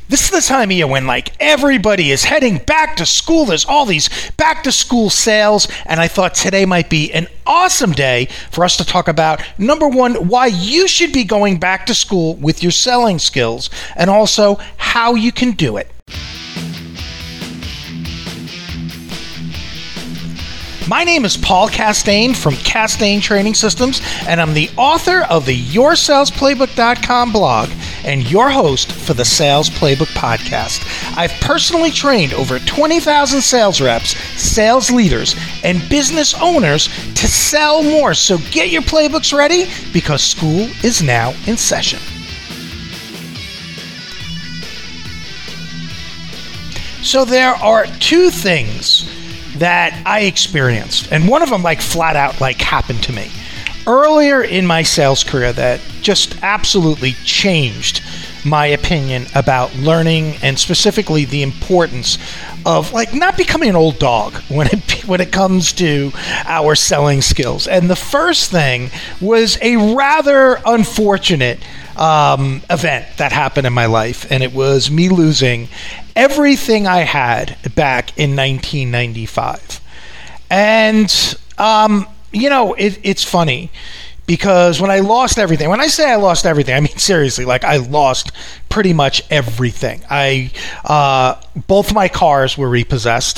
This is the time of year when everybody is heading back to school. There's all these back to school sales, and I thought today might be an awesome day for us to talk about, number one, why you should be going back to school with your selling skills, and also how you can do it. My name is Paul Castaigne from Castaigne Training Systems, and I'm the author of the YourSalesPlaybook.com blog and your host for the Sales Playbook podcast. I've personally trained over 20,000 sales reps, sales leaders, and business owners to sell more. So get your playbooks ready because school is now in session. So there are two things that I experienced, and one of them flat out happened to me earlier in my sales career that just absolutely changed my opinion about learning, and specifically the importance of not becoming an old dog when it comes to our selling skills. And the first thing was a rather unfortunate event that happened in my life, and it was me losing everything I had back in 1995. And it's funny because when I lost everything, when I say I lost everything, I mean seriously, I lost pretty much everything. Both my cars were repossessed.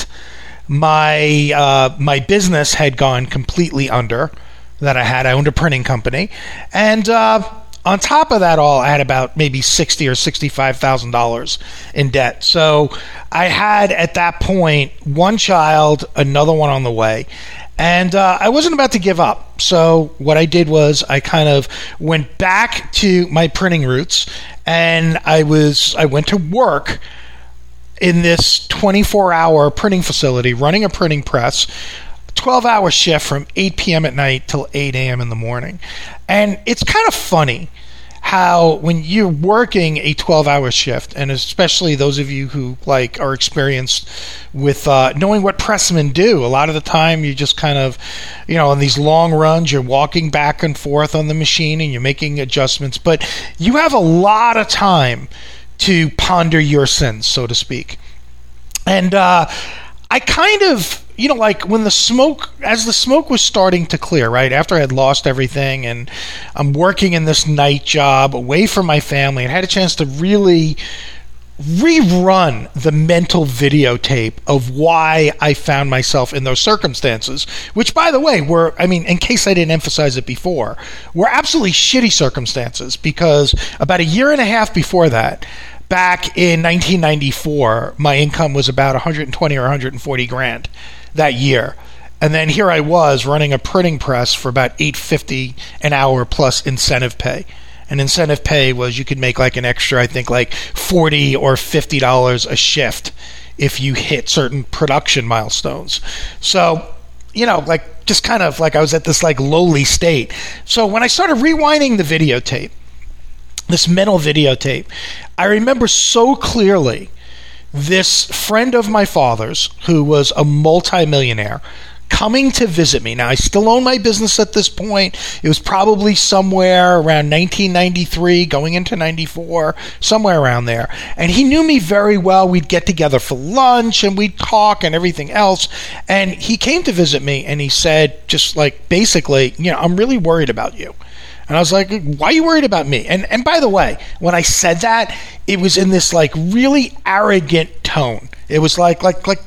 My business had gone completely under that I owned a printing company, and on top of that all, I had about maybe $60,000 or $65,000 in debt. So I had at that point one child, another one on the way, and I wasn't about to give up. So what I did was I kind of went back to my printing roots, and I went to work in this 24-hour printing facility, running a printing press, 12-hour shift from 8 p.m. at night till 8 a.m. in the morning. And it's kind of funny how when you're working a 12-hour shift, and especially those of you who are experienced with knowing what pressmen do, a lot of the time you just kind of, on these long runs, you're walking back and forth on the machine and you're making adjustments, but you have a lot of time to ponder your sins, so to speak. And I kind of, when the smoke was starting to clear, right after I had lost everything and I'm working in this night job away from my family, and had a chance to really rerun the mental videotape of why I found myself in those circumstances, which, by the way, were, in case I didn't emphasize it before, were absolutely shitty circumstances, because about a year and a half before that, back in 1994, my income was about 120 or 140 grand that year. And then here I was running a printing press for about $8.50 an hour plus incentive pay. And incentive pay was you could make an extra, I think $40 or $50 a shift if you hit certain production milestones. So, just kind of I was at this lowly state. So when I started rewinding the videotape, this mental videotape, I remember so clearly this friend of my father's, who was a multimillionaire, coming to visit me. Now, I still own my business at this point. It was probably somewhere around 1993, going into 94, somewhere around there. And he knew me very well. We'd get together for lunch and we'd talk and everything else. And he came to visit me and he said, just basically, I'm really worried about you. And I was like, why are you worried about me? And by the way, when I said that, it was in this really arrogant tone. It was what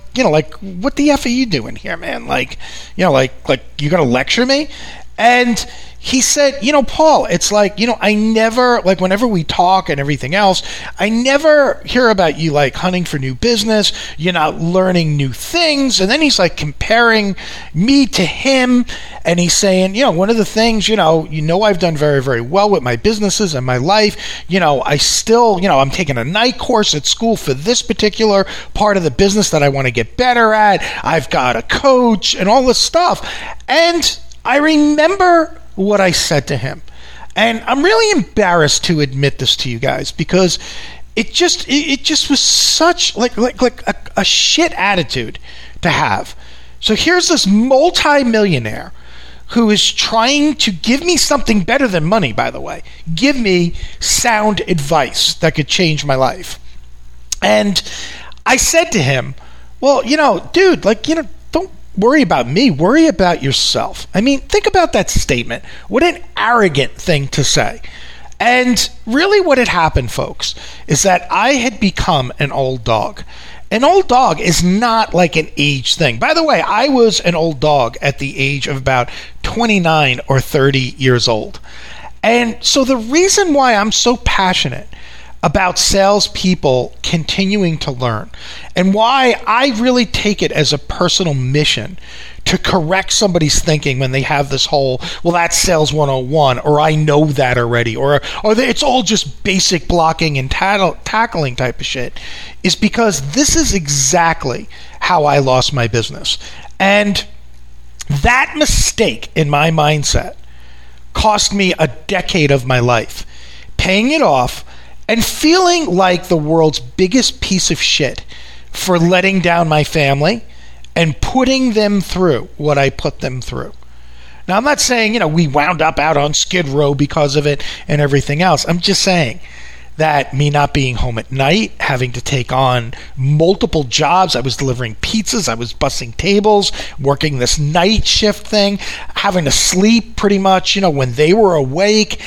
the F are you doing here, man? You're going to lecture me? And he said, Paul, it's I never, whenever we talk and everything else, I never hear about you hunting for new business. You're not learning new things. And then he's comparing me to him. And he's saying, one of the things, I've done very, very well with my businesses and my life. I still, I'm taking a night course at school for this particular part of the business that I want to get better at. I've got a coach and all this stuff. And I remember what I said to him. And I'm really embarrassed to admit this to you guys, because it just was such a shit attitude to have. So here's this multi-millionaire who is trying to give me something better than money, by the way. Give me sound advice that could change my life. And I said to him, well, dude, don't worry about me. Worry about yourself. I mean, think about that statement. What an arrogant thing to say. And really what had happened, folks, is that I had become an old dog. An old dog is not like an age thing. By the way, I was an old dog at the age of about 29 or 30 years old. And so the reason why I'm so passionate about salespeople continuing to learn, and why I really take it as a personal mission to correct somebody's thinking when they have this whole, well, that's sales 101, or I know that already, or it's all just basic blocking and tackling type of shit, is because this is exactly how I lost my business. And that mistake in my mindset cost me a decade of my life, paying it off and feeling like the world's biggest piece of shit for letting down my family and putting them through what I put them through. Now, I'm not saying, we wound up out on Skid Row because of it and everything else. I'm just saying that me not being home at night, having to take on multiple jobs. I was delivering pizzas, I was bussing tables, working this night shift thing, having to sleep pretty much, when they were awake,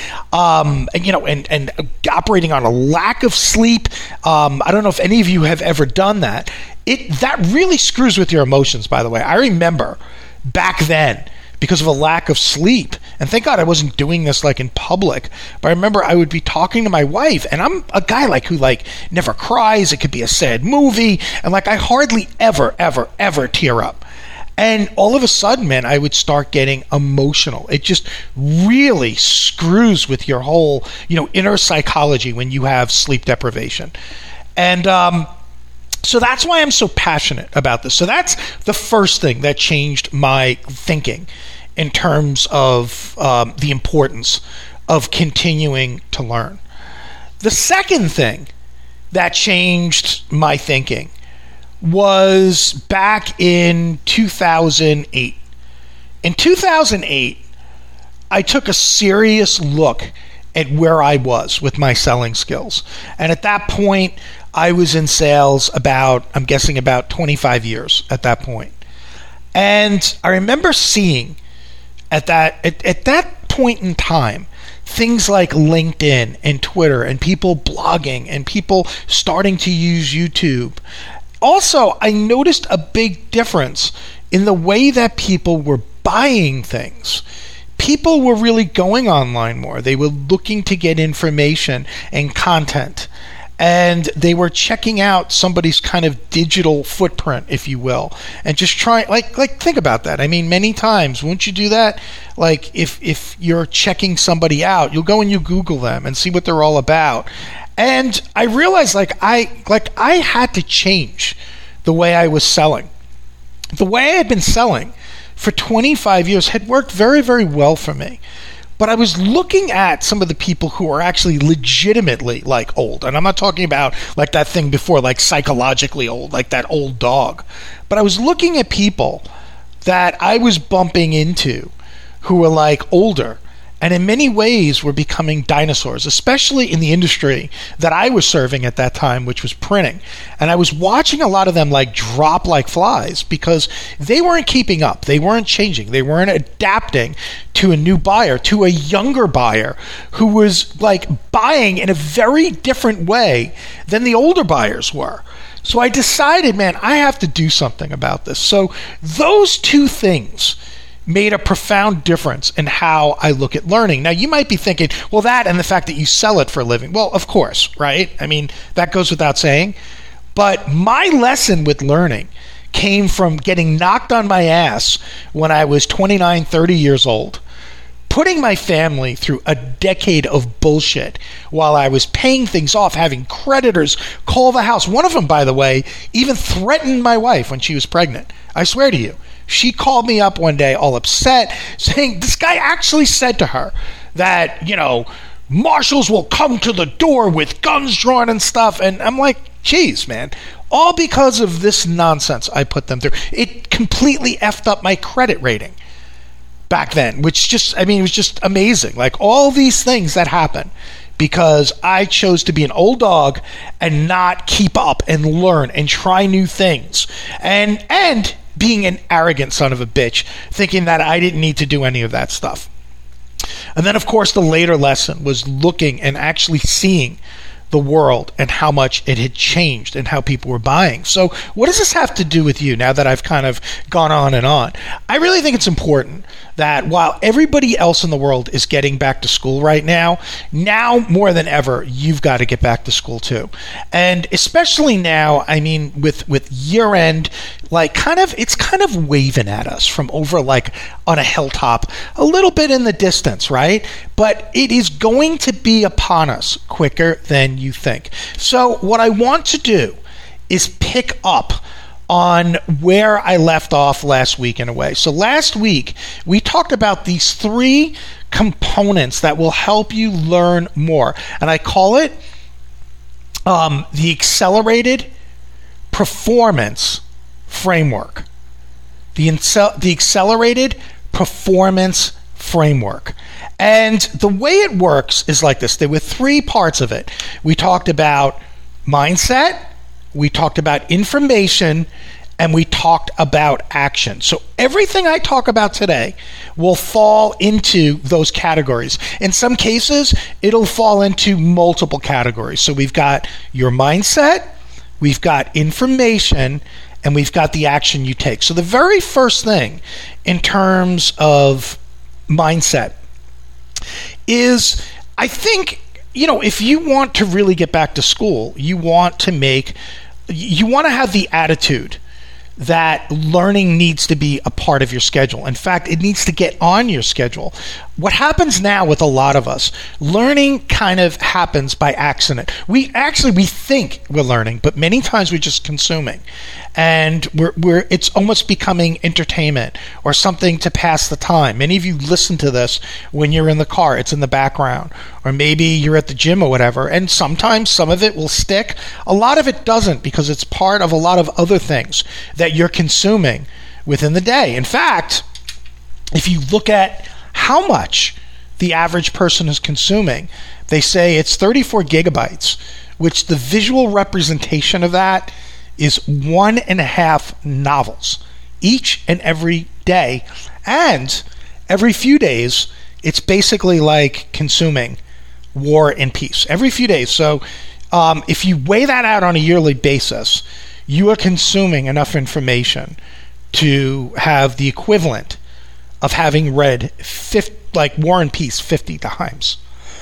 and operating on a lack of sleep. I don't know if any of you have ever done that. That really screws with your emotions, by the way. I remember back then, because of a lack of sleep. And thank God I wasn't doing this in public. But I remember I would be talking to my wife, and I'm a guy who never cries. It could be a sad movie. And I hardly ever tear up. And all of a sudden, man, I would start getting emotional. It just really screws with your whole, inner psychology when you have sleep deprivation. And so that's why I'm so passionate about this. So that's the first thing that changed my thinking in terms of the importance of continuing to learn. The second thing that changed my thinking was back in 2008. In 2008, I took a serious look at where I was with my selling skills. And at that point, I was in sales I'm guessing about 25 years at that point. And I remember seeing at that point in time, things like LinkedIn and Twitter and people blogging and people starting to use YouTube. Also, I noticed a big difference in the way that people were buying things. People were really going online more. They were looking to get information and content. And they were checking out somebody's kind of digital footprint, if you will, and just trying, think about that. I mean, many times, won't you do that? If you're checking somebody out, you'll go and you Google them and see what they're all about. And I realized, I had to change the way I was selling. The way I had been selling for 25 years had worked very, very well for me. But I was looking at some of the people who are actually legitimately old. And I'm not talking about that thing before, psychologically old, that old dog. But I was looking at people that I was bumping into who were older. And in many ways were becoming dinosaurs, especially in the industry that I was serving at that time, which was printing. And I was watching a lot of them drop like flies because they weren't keeping up. They weren't changing. They weren't adapting to a new buyer, to a younger buyer who was buying in a very different way than the older buyers were. So I decided, man, I have to do something about this. So those two things made a profound difference in how I look at learning. Now, you might be thinking, well, that and the fact that you sell it for a living. Well, of course, right? I mean, that goes without saying. But my lesson with learning came from getting knocked on my ass when I was 29, 30 years old, putting my family through a decade of bullshit while I was paying things off, having creditors call the house. One of them, by the way, even threatened my wife when she was pregnant. I swear to you. She called me up one day all upset, saying this guy actually said to her that, marshals will come to the door with guns drawn and stuff. And I'm like, geez, man, all because of this nonsense I put them through. It completely effed up my credit rating back then, which it was just amazing. All these things that happened because I chose to be an old dog and not keep up and learn and try new things. And being an arrogant son of a bitch, thinking that I didn't need to do any of that stuff. And then, of course, the later lesson was looking and actually seeing the world and how much it had changed and how people were buying. So what does this have to do with you now that I've kind of gone on and on? I really think it's important that while everybody else in the world is getting back to school right now more than ever, you've got to get back to school too. And especially now, I mean, with year end, it's kind of waving at us from over like on a hilltop, a little bit in the distance, right? But it is going to be upon us quicker than you think. So what I want to do is pick up on where I left off last week in a way. So last week, we talked about these 3 components that will help you learn more. And I call it the accelerated performance framework. The accelerated performance framework. And the way it works is like this. There were 3 parts of it. We talked about mindset, we talked about information, and we talked about action. So everything I talk about today will fall into those categories. In some cases, it'll fall into multiple categories. So we've got your mindset, we've got information, and we've got the action you take. So the very first thing in terms of mindset is, I think, if you want to really get back to school, you want to have the attitude that learning needs to be a part of your schedule. In fact, it needs to get on your schedule. What happens now with a lot of us, learning kind of happens by accident. We think we're learning, but many times we're just consuming. And it's almost becoming entertainment or something to pass the time. Many of you listen to this when you're in the car, it's in the background, or maybe you're at the gym or whatever. And sometimes some of it will stick. A lot of it doesn't, because it's part of a lot of other things that you're consuming within the day. In fact, if you look at how much the average person is consuming, they say it's 34 gigabytes, which the visual representation of that is 1.5 novels each and every day. And every few days, it's basically like consuming War and Peace. Every few days. So if you weigh that out on a yearly basis, you are consuming enough information to have the equivalent of having read War and Peace 50 times.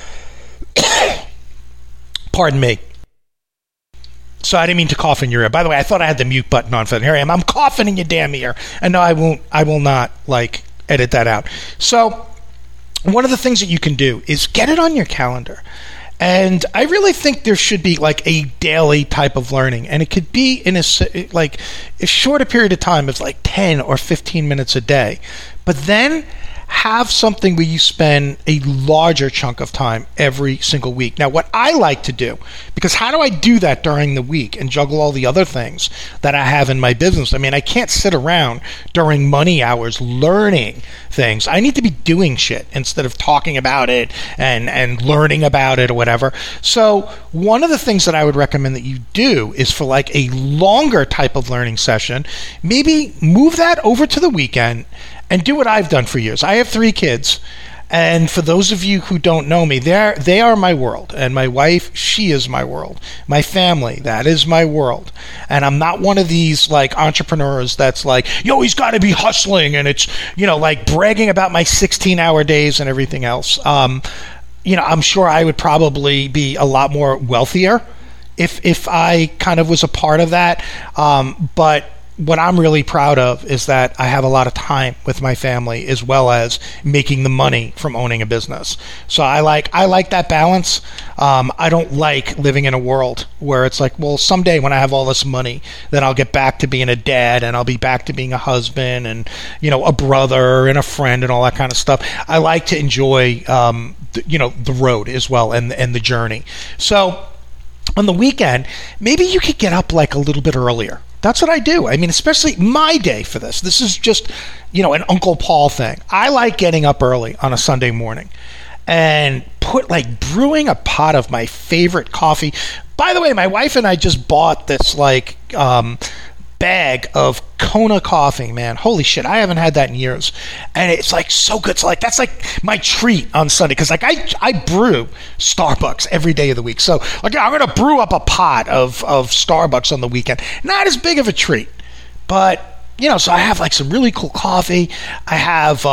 Pardon me. So I didn't mean to cough in your ear. By the way, I thought I had the mute button on for that. Here I am. I'm coughing in your damn ear. And no, I will not edit that out. So one of the things that you can do is get it on your calendar. And I really think there should be a daily type of learning. And it could be in a shorter period of time of 10 or 15 minutes a day. But then have something where you spend a larger chunk of time every single week. Now, what I like to do, because how do I do that during the week and juggle all the other things that I have in my business? I mean, I can't sit around during money hours learning things. I need to be doing shit instead of talking about it and learning about it or whatever. So one of the things that I would recommend that you do is for a longer type of learning session, maybe move that over to the weekend and do what I've done for years. I have 3 kids, and for those of you who don't know me, they are my world. And my wife, she is my world. My family, that is my world. And I'm not one of these entrepreneurs that's you always got to be hustling, and it's bragging about my 16-hour days and everything else. I'm sure I would probably be a lot more wealthier if I kind of was a part of that. But what I'm really proud of is that I have a lot of time with my family as well as making the money from owning a business. So I like that balance. I don't like living in a world where it's someday when I have all this money, then I'll get back to being a dad and I'll be back to being a husband and, a brother and a friend and all that kind of stuff. I like to enjoy, the road as well and the journey. So on the weekend, maybe you could get up a little bit earlier. That's what I do. I mean, especially my day for this. This is just, an Uncle Paul thing. I like getting up early on a Sunday morning. and put like brewing a pot of my favorite coffee. By the way, my wife and I just bought this like bag of Kona coffee, man. Holy shit, I haven't had that in years. And it's like so good. So like that's like my treat on Sunday, because like I brew Starbucks every day of the week. So like I'm gonna brew up a pot of Starbucks on the weekend. Not as big of a treat, but so I have like some really cool coffee. I have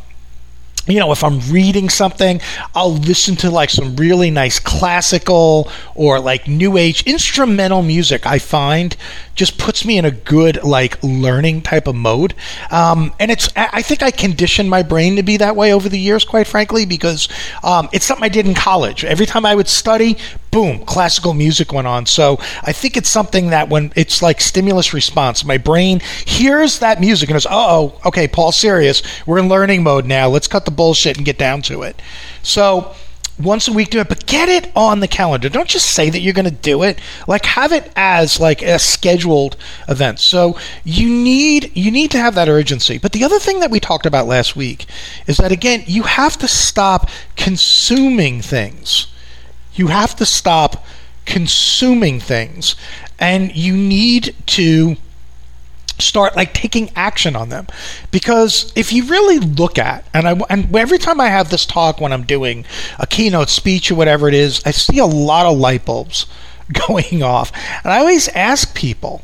if I'm reading something, I'll listen to like some really nice classical or like new age instrumental music. I find just puts me in a good like learning type of mode. And I think I conditioned my brain to be that way over the years, quite frankly, because it's something I did in college. Every time I would study, boom, classical music went on. So I think it's something that when it's like stimulus response, my brain hears that music and goes, okay, Paul's serious. We're in learning mode now. Let's cut the bullshit and get down to it. So once a week do it, but get it on the calendar. Don't just say that you're going to do it. Like have it as like a scheduled event. So you need to have that urgency. But the other thing that we talked about last week is that, again, you have to stop consuming things. You have to stop consuming things, and you need to start like taking action on them. Because if you really look at, and every time I have this talk when I'm doing a keynote speech or whatever it is, I see a lot of light bulbs going off. And I always ask people,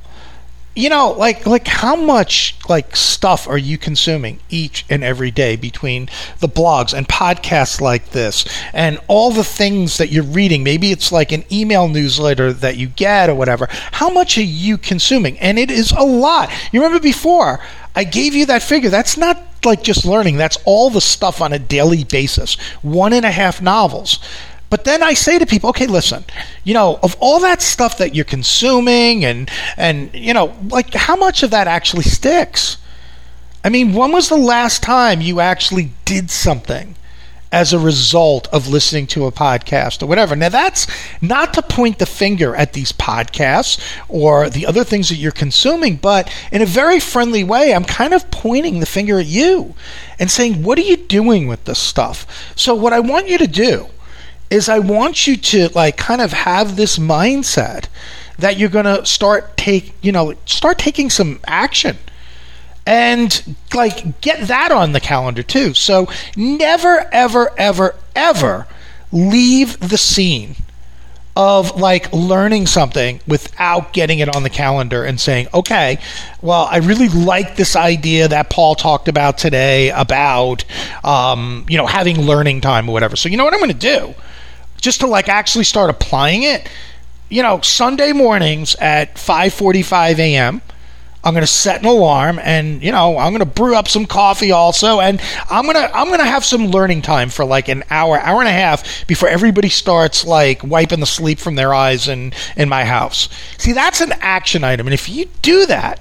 like how much like stuff are you consuming each and every day between the blogs and podcasts like this and all the things that you're reading? Maybe it's like an email newsletter that you get or whatever. How much are you consuming? And it is a lot. You remember before I gave you that figure. That's not like just learning. That's all the stuff on a daily basis. 1.5 novels. But then I say to people, okay, listen, of all that stuff that you're consuming and like how much of that actually sticks? I mean, when was the last time you actually did something as a result of listening to a podcast or whatever? Now, that's not to point the finger at these podcasts or the other things that you're consuming, but in a very friendly way, I'm kind of pointing the finger at you and saying, what are you doing with this stuff? So what I want you to do is I want you to like kind of have this mindset that you're going to start taking some action, and like get that on the calendar too. So never, ever, ever, ever leave the scene of like learning something without getting it on the calendar and saying, okay, well, I really like this idea that Paul talked about today about, having learning time or whatever. So you know what I'm going to do? Just to like actually start applying it, Sunday mornings at 5:45 a.m., I'm going to set an alarm, and I'm going to brew up some coffee also, and I'm going to have some learning time for like an hour and a half before everybody starts like wiping the sleep from their eyes in my house. See, that's an action item, and if you do that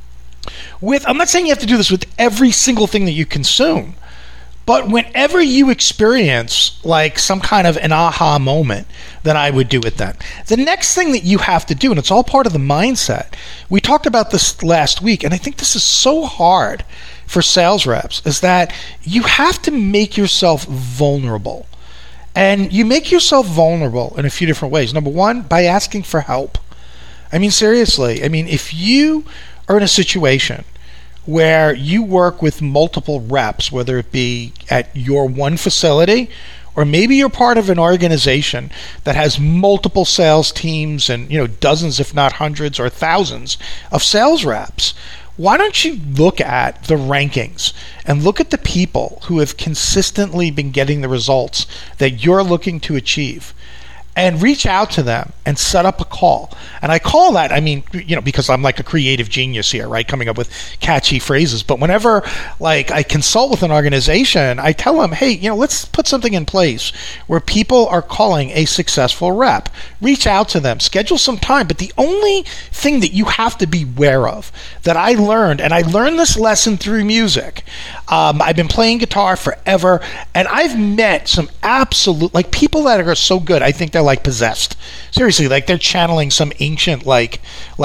I'm not saying you have to do this with every single thing that you consume, but whenever you experience like some kind of an aha moment, then I would do it then. The next thing that you have to do, and it's all part of the mindset, we talked about this last week, and I think this is so hard for sales reps, is that you have to make yourself vulnerable. And you make yourself vulnerable in a few different ways. Number one, by asking for help. I mean, seriously, if you are in a situation where you work with multiple reps, whether it be at your one facility, or maybe you're part of an organization that has multiple sales teams and dozens, if not hundreds or thousands of sales reps, why don't you look at the rankings and look at the people who have consistently been getting the results that you're looking to achieve, and reach out to them and set up a call. And I call that, because I'm like a creative genius here, right? Coming up with catchy phrases. But whenever like I consult with an organization, I tell them, hey, let's put something in place where people are calling a successful rep. Reach out to them, schedule some time. But the only thing that you have to be aware of that I learned, and I learned this lesson through music. I've been playing guitar forever, and I've met some absolute, like people that are so good, I think they're like possessed. Seriously, like they're channeling some ancient like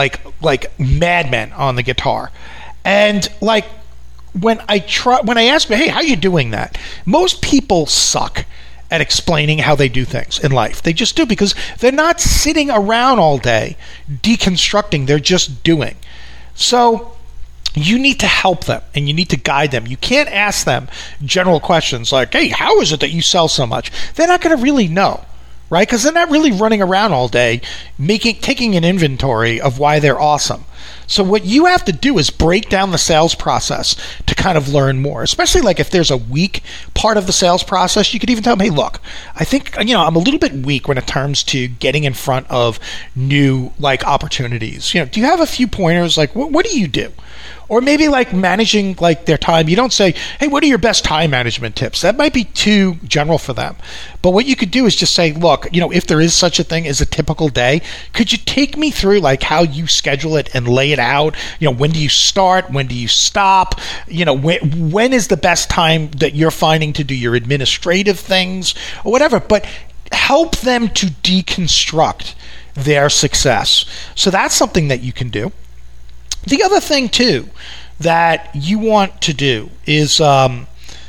madmen on the guitar. And like when I ask me, hey, how are you doing that? Most people suck at explaining how they do things in life. They just do, because they're not sitting around all day deconstructing. They're just doing. So you need to help them and you need to guide them. You can't ask them general questions like, hey, how is it that you sell so much? They're not going to really know, right? Because they're not really running around all day taking an inventory of why they're awesome. So what you have to do is break down the sales process to kind of learn more, especially like if there's a weak part of the sales process. You could even tell them, hey, look, I think, I'm a little bit weak when it comes to getting in front of new like opportunities. Do you have a few pointers? Like, what do you do? Or maybe like managing like their time. You don't say, hey, what are your best time management tips? That might be too general for them. But what you could do is just say, look, if there is such a thing as a typical day, could you take me through like how you schedule it and lay it out? When do you start? When do you stop? When is the best time that you're finding to do your administrative things or whatever? But help them to deconstruct their success. So that's something that you can do. The other thing too that you want to do is like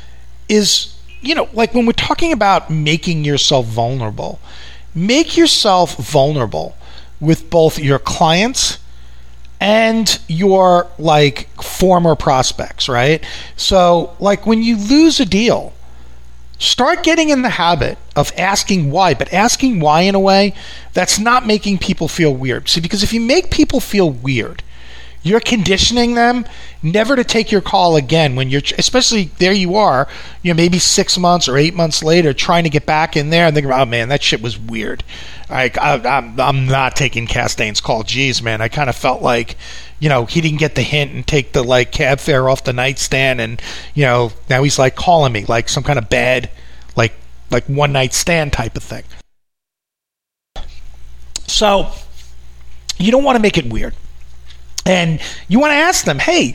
when we're talking about making yourself vulnerable, make yourself vulnerable with both your clients and your like former prospects, right? So like when you lose a deal, start getting in the habit of asking why, but asking why in a way that's not making people feel weird. See, because if you make people feel weird, you're conditioning them never to take your call again when especially there you are, maybe 6 months or 8 months later trying to get back in there and think, oh man, that shit was weird. I'm not taking Castaigne's call. Geez, man, I kind of felt like, he didn't get the hint and take the like cab fare off the nightstand and, now he's like calling me like some kind of bad, like one night stand type of thing. So you don't want to make it weird. And you want to ask them, hey,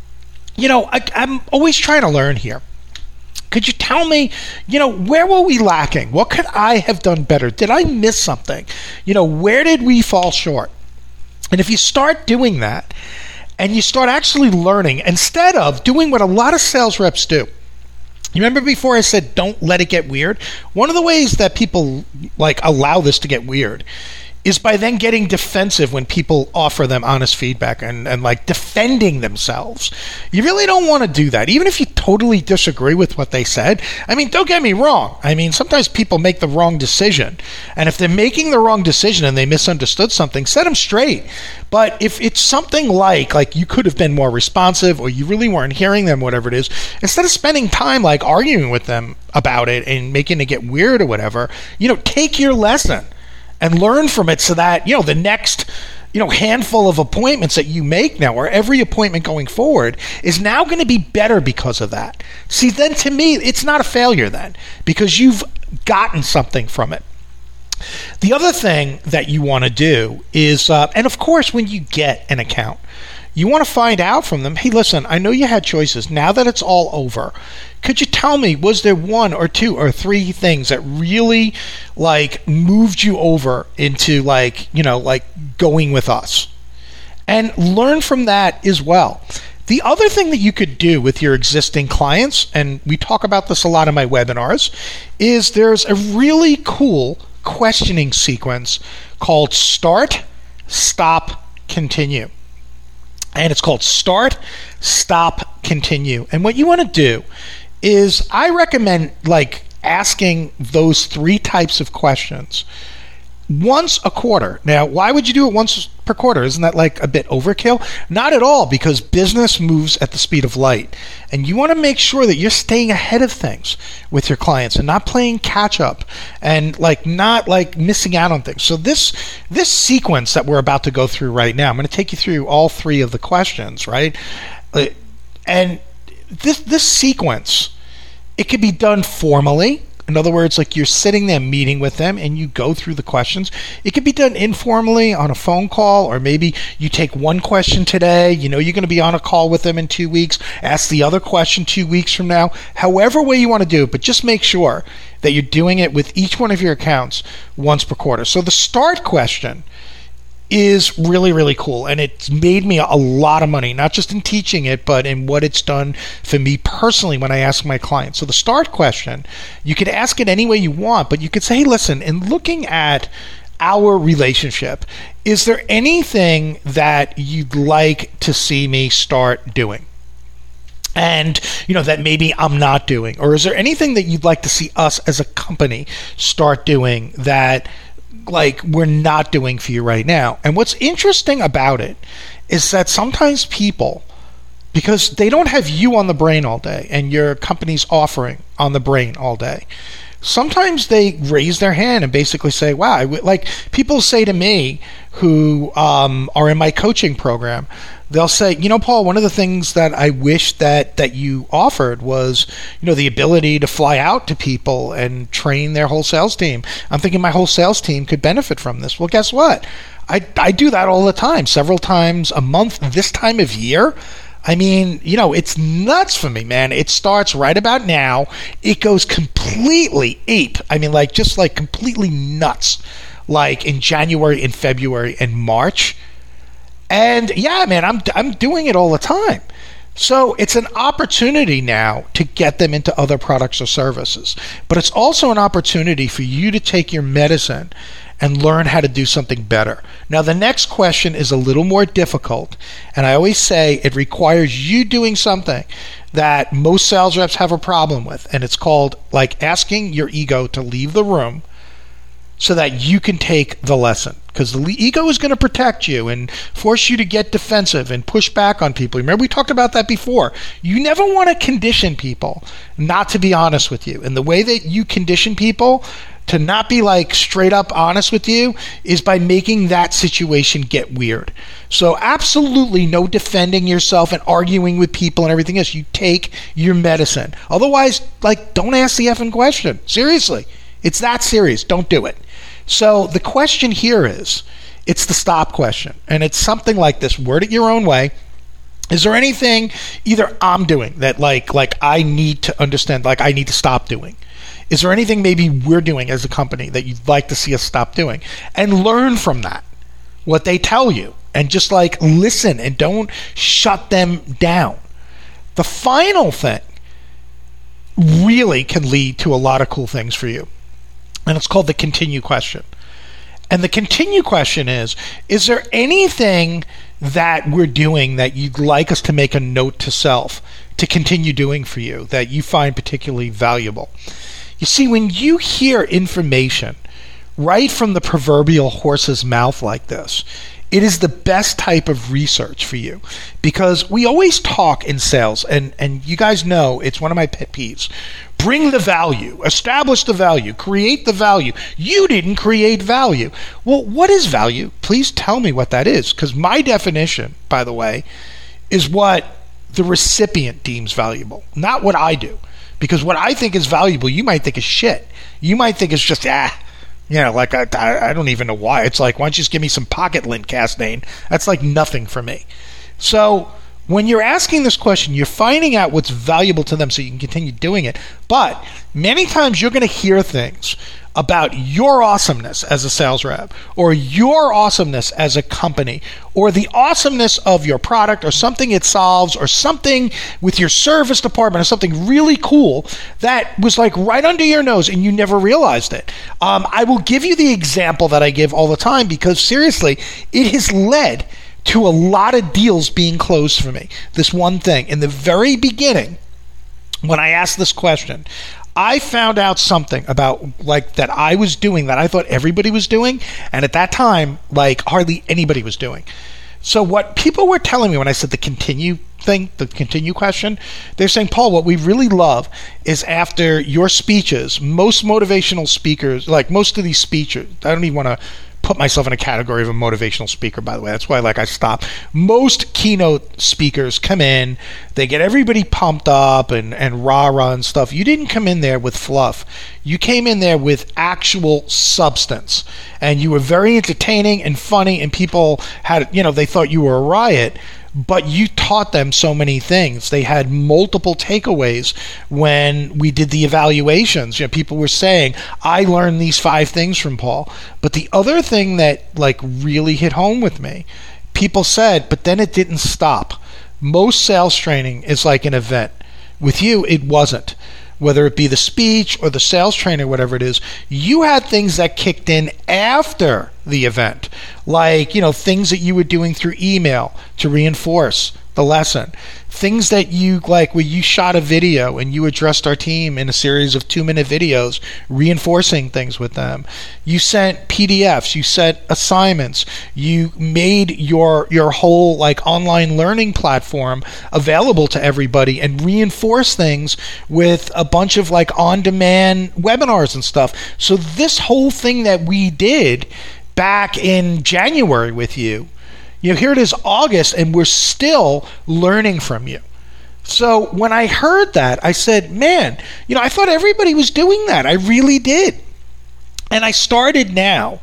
I'm always trying to learn here. Could you tell me, where were we lacking? What could I have done better? Did I miss something? Where did we fall short? And if you start doing that and you start actually learning instead of doing what a lot of sales reps do. You remember before I said don't let it get weird? One of the ways that people like allow this to get weird is by then getting defensive when people offer them honest feedback and like defending themselves. You really don't want to do that, even if you totally disagree with what they said. Don't get me wrong. Sometimes people make the wrong decision. And if they're making the wrong decision and they misunderstood something, set them straight. But if it's something like you could have been more responsive or you really weren't hearing them, whatever it is, instead of spending time like arguing with them about it and making it get weird or whatever, take your lesson and learn from it so that, the next, handful of appointments that you make now, or every appointment going forward, is now going to be better because of that. See, then to me, it's not a failure then, because you've gotten something from it. The other thing that you want to do is, and of course, when you get an account, you want to find out from them, hey, listen, I know you had choices. Now that it's all over, could you tell me, was there 1 or 2 or 3 things that really like moved you over into like going with us? And learn from that as well. The other thing that you could do with your existing clients, and we talk about this a lot in my webinars, is there's a really cool questioning sequence called Start, Stop, Continue. And it's called Start, Stop, Continue. And what you want to do is I recommend like asking those 3 types of questions once a quarter. Now, why would you do it once per quarter? Isn't that like a bit overkill? Not at all, because business moves at the speed of light. And you want to make sure that you're staying ahead of things with your clients and not playing catch up and like not like missing out on things. So this sequence that we're about to go through right now, I'm going to take you through all 3 of the questions, right? And this sequence, it could be done formally. In other words, like you're sitting there meeting with them and you go through the questions. It could be done informally on a phone call, or maybe you take one question today, you're going to be on a call with them in 2 weeks, ask the other question 2 weeks from now, however way you want to do it, but just make sure that you're doing it with each one of your accounts once per quarter. So the start question is really, really cool. And it's made me a lot of money, not just in teaching it, but in what it's done for me personally when I ask my clients. So the start question, you could ask it any way you want, but you could say, hey, listen, in looking at our relationship, is there anything that you'd like to see me start doing? And, that maybe I'm not doing? Or is there anything that you'd like to see us as a company start doing that we're not doing for you right now? And what's interesting about it is that sometimes people, because they don't have you on the brain all day and your company's offering on the brain all day, sometimes they raise their hand and basically say, wow, people say to me who are in my coaching program, they'll say, Paul, one of the things that I wish that you offered was, the ability to fly out to people and train their whole sales team. I'm thinking my whole sales team could benefit from this. Well, guess what? I do that all the time, several times a month this time of year. I mean, it's nuts for me, man. It starts right about now. It goes completely ape. I mean, just completely nuts, in January and February and March. And yeah, man, I'm doing it all the time. So it's an opportunity now to get them into other products or services. But it's also an opportunity for you to take your medicine and learn how to do something better. Now, the next question is a little more difficult, and I always say it requires you doing something that most sales reps have a problem with, and it's called asking your ego to leave the room so that you can take the lesson. Because the ego is going to protect you and force you to get defensive and push back on people. Remember, we talked about that before. You never want to condition people not to be honest with you. And the way that you condition people to not be straight up honest with you is by making that situation get weird. So absolutely no defending yourself and arguing with people and everything else. You take your medicine. Otherwise, don't ask the effing question. Seriously. It's that serious. Don't do it. So the question here is, it's the stop question. And it's something like this. Word it your own way. Is there anything either I'm doing that I need to understand, I need to stop doing? Is there anything maybe we're doing as a company that you'd like to see us stop doing? And learn from that, what they tell you. And just listen and don't shut them down. The final thing really can lead to a lot of cool things for you. And it's called the continue question. And the continue question is there anything that we're doing that you'd like us to make a note to self to continue doing for you that you find particularly valuable? You see, when you hear information right from the proverbial horse's mouth like this, it is the best type of research for you, because we always talk in sales, and you guys know it's one of my pet peeves. Bring the value, establish the value, create the value. You didn't create value. Well, what is value? Please tell me what that is, because my definition, by the way, is what the recipient deems valuable, not what I do. Because what I think is valuable, you might think is shit. You might think it's just, I don't even know why. It's why don't you just give me some pocket lint, Castaigne? That's nothing for me. So when you're asking this question, you're finding out what's valuable to them so you can continue doing it. But many times you're going to hear things about your awesomeness as a sales rep, or your awesomeness as a company, or the awesomeness of your product, or something it solves, or something with your service department, or something really cool that was right under your nose and you never realized it. I will give you the example that I give all the time, because seriously, it has led to a lot of deals being closed for me. This one thing, in the very beginning, when I asked this question, I found out something about that I was doing that I thought everybody was doing, and at that time hardly anybody was doing. So what people were telling me when I said the continue thing, the continue question, they're saying, Paul, what we really love is after your speeches, most motivational speakers, most of these speeches, I don't even want to put myself in a category of a motivational speaker, by the way. That's why I stop. Most keynote speakers come in, they get everybody pumped up and rah-rah and stuff. You didn't come in there with fluff. You came in there with actual substance. And you were very entertaining and funny, and people had, they thought you were a riot. but you taught them so many things. They had multiple takeaways when we did the evaluations. People were saying, I learned these 5 things from Paul. But the other thing that really hit home with me, people said, but then it didn't stop. Most sales training is like an event. With you, it wasn't. Whether it be the speech or the sales training, whatever it is, you had things that kicked in after the event, like things that you were doing through email to reinforce the lesson, things that you where you shot a video and you addressed our team in a series of 2-minute videos reinforcing things with them. You sent PDFs, you sent assignments, you made your whole online learning platform available to everybody and reinforce things with a bunch of on-demand webinars and stuff. So this whole thing that we did back in January with you, here it is August, and we're still learning from you. So when I heard that, I said, man, I thought everybody was doing that. I really did. And I started now,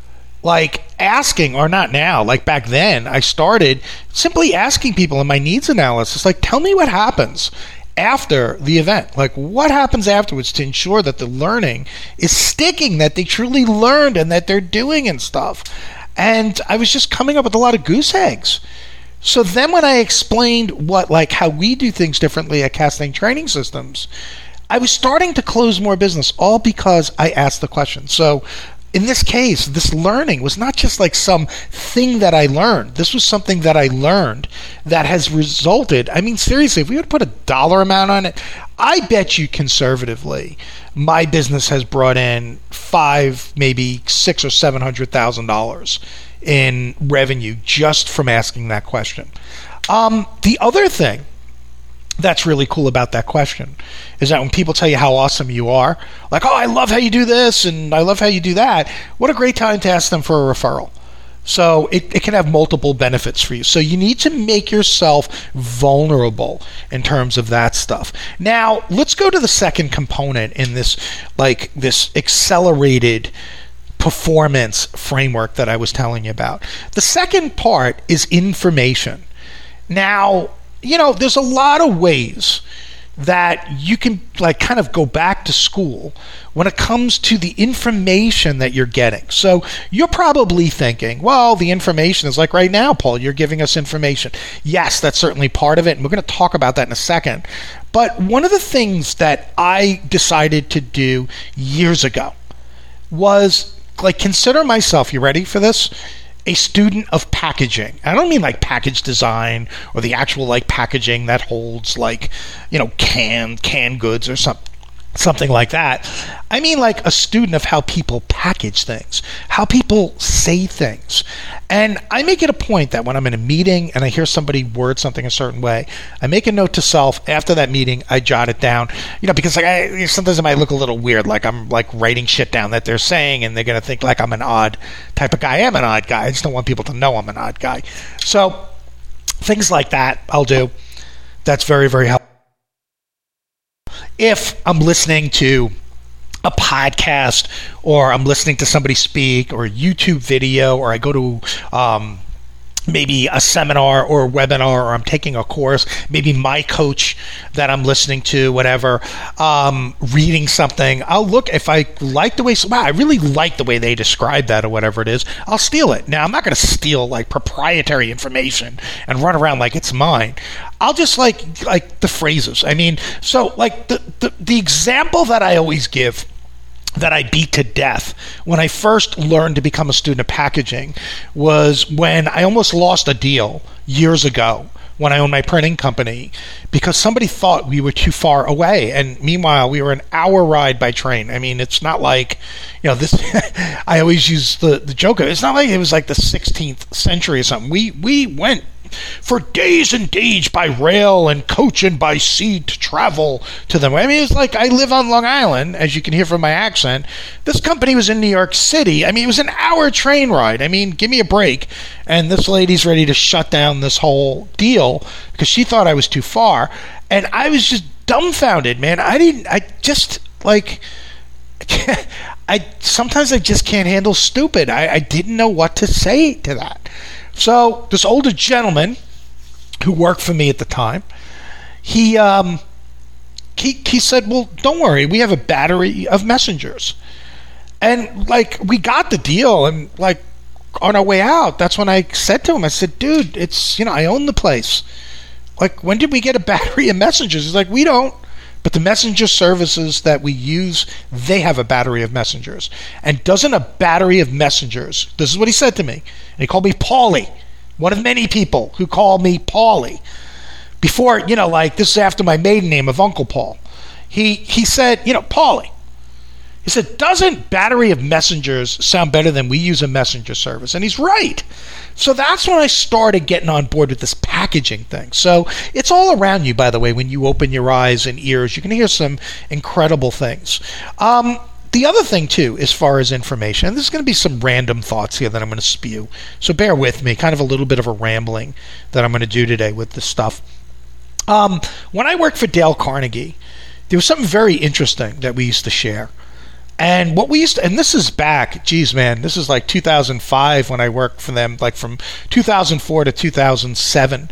asking, or not now, back then, I started simply asking people in my needs analysis, tell me what happens after the event. What happens afterwards to ensure that the learning is sticking, that they truly learned and that they're doing and stuff. And I was just coming up with a lot of goose eggs. So then when I explained how we do things differently at Castaigne Training Systems, I was starting to close more business, all because I asked the question. So in this case, this learning was not just some thing that I learned. This was something that I learned that has resulted. I mean, seriously, if we would put a dollar amount on it, I bet you conservatively, my business has brought in maybe $600,000 or $700,000 in revenue just from asking that question. The other thing that's really cool about that question is that when people tell you how awesome you are, oh, I love how you do this and I love how you do that, what a great time to ask them for a referral. So it can have multiple benefits for you. So you need to make yourself vulnerable in terms of that stuff. Now, let's go to the second component in this this accelerated performance framework that I was telling you about. The second part is information. Now, there's a lot of ways that you can kind of go back to school when it comes to the information that you're getting. So you're probably thinking, well, the information is right now, Paul, you're giving us information. Yes, that's certainly part of it, and we're going to talk about that in a second. But one of the things that I decided to do years ago was consider myself, you ready for this? A student of packaging. I don't mean package design or the actual packaging that holds canned goods or something like that. I mean a student of how people package things, how people say things. And I make it a point that when I'm in a meeting and I hear somebody word something a certain way, I make a note to self after that meeting, I jot it down, because sometimes it might look a little weird, I'm writing shit down that they're saying and they're going to think I'm an odd type of guy. I am an odd guy. I just don't want people to know I'm an odd guy. So things like that I'll do. That's very, very helpful. If I'm listening to a podcast or I'm listening to somebody speak or a YouTube video or I go to maybe a seminar or a webinar or I'm taking a course, maybe my coach that I'm listening to, whatever, reading something, I'll look, if I like the way, wow, I really like the way they describe that or whatever it is, I'll steal it. Now, I'm not going to steal proprietary information and run around like it's mine. I'll just like the phrases. I mean, so the example that I always give that I beat to death when I first learned to become a student of packaging was when I almost lost a deal years ago when I owned my printing company because somebody thought we were too far away, and meanwhile we were an hour ride by train. I mean, it's not this I always use the joke of it. It's not like it was the 16th century or something. We went for days and days by rail and coach and by sea to travel to them. I mean, it's I live on Long Island, as you can hear from my accent. This company was in New York City. I mean, it was an hour train ride. I mean, give me a break. And this lady's ready to shut down this whole deal because she thought I was too far. And I was just dumbfounded, man. Sometimes I just can't handle stupid. I didn't know what to say to that. So this older gentleman who worked for me at the time, he said, well, don't worry, we have a battery of messengers. And like, we got the deal, and like on our way out, that's when I said to him, I said, dude, it's, I own the place. Like, when did we get a battery of messengers? He's like, we don't. But the messenger services that we use, they have a battery of messengers. And doesn't a battery of messengers, this is what he said to me, and he called me Paulie, one of many people who call me Paulie. Before, like, this is after my maiden name of Uncle Paul. He said, Paulie, he said, doesn't battery of messengers sound better than we use a messenger service? And he's right. So that's when I started getting on board with this packaging thing. So it's all around you, by the way. When you open your eyes and ears, you can hear some incredible things. The other thing, too, as far as information, and there's going to be some random thoughts here that I'm going to spew. So bear with me, kind of a little bit of a rambling that I'm going to do today with this stuff. When I worked for Dale Carnegie, there was something very interesting that we used to share. And what we used to, and this is back, geez, man, this is like 2005 when I worked for them, like from 2004 to 2007.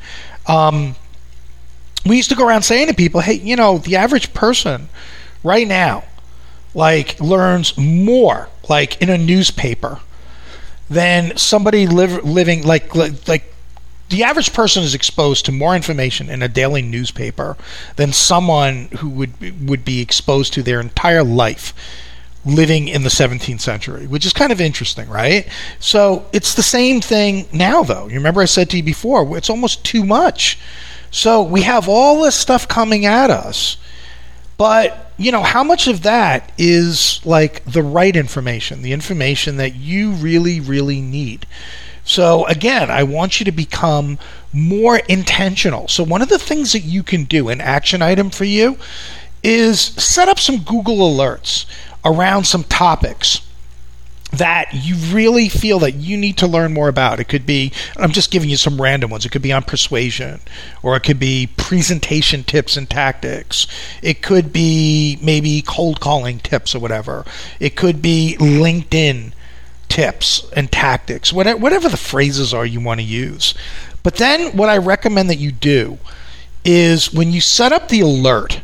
We used to go around saying to people, hey, the average person right now, like, learns more, like, in a newspaper than somebody living, like the average person is exposed to more information in a daily newspaper than someone who would be exposed to their entire life living in the 17th century, which is kind of interesting, right? So it's the same thing now, though. You remember I said to you before, it's almost too much. So we have all this stuff coming at us, but how much of that is like the right information, the information that you really, really need? So again, I want you to become more intentional. So one of the things that you can do, an action item for you, is set up some Google alerts around some topics that you really feel that you need to learn more about. It could be, I'm just giving you some random ones, it could be on persuasion, or it could be presentation tips and tactics. It could be maybe cold calling tips or whatever. It could be LinkedIn tips and tactics, whatever the phrases are you want to use. But then what I recommend that you do is when you set up the alert,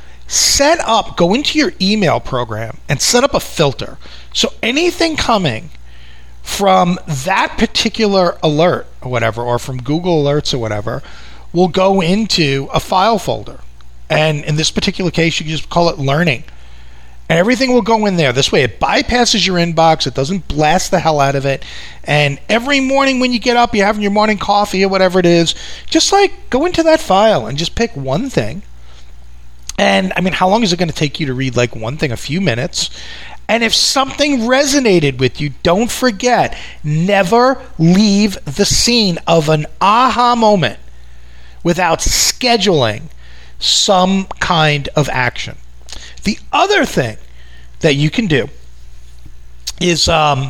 go into your email program and set up a filter. So anything coming from that particular alert or whatever, or from Google Alerts or whatever, will go into a file folder. And in this particular case, you can just call it learning. And everything will go in there. This way it bypasses your inbox. It doesn't blast the hell out of it. And every morning when you get up, you're having your morning coffee or whatever it is, just like go into that file and just pick one thing. And I mean, how long is it going to take you to read like one thing? A few minutes. And if something resonated with you, don't forget, never leave the scene of an aha moment without scheduling some kind of action. The other thing that you can do is,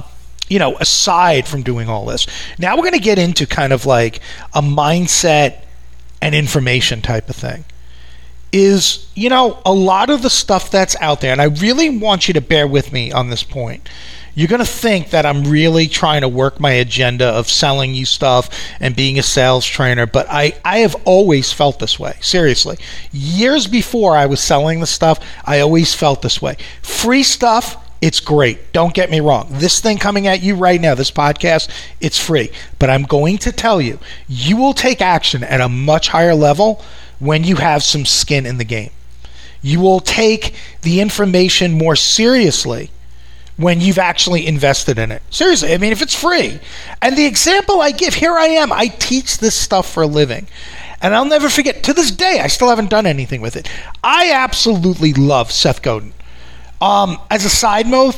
aside from doing all this, now we're going to get into kind of like a mindset and information type of thing. Is, a lot of the stuff that's out there, and I really want you to bear with me on this point. You're going to think that I'm really trying to work my agenda of selling you stuff and being a sales trainer, but I have always felt this way. Seriously. Years before I was selling the stuff, I always felt this way. Free stuff, it's great. Don't get me wrong. This thing coming at you right now, this podcast, it's free. But I'm going to tell you, you will take action at a much higher level when you have some skin in the game. You will take the information more seriously when you've actually invested in it. Seriously, I mean, if it's free. And the example I give, here I am. I teach this stuff for a living. And I'll never forget, to this day, I still haven't done anything with it. I absolutely love Seth Godin. As a side note,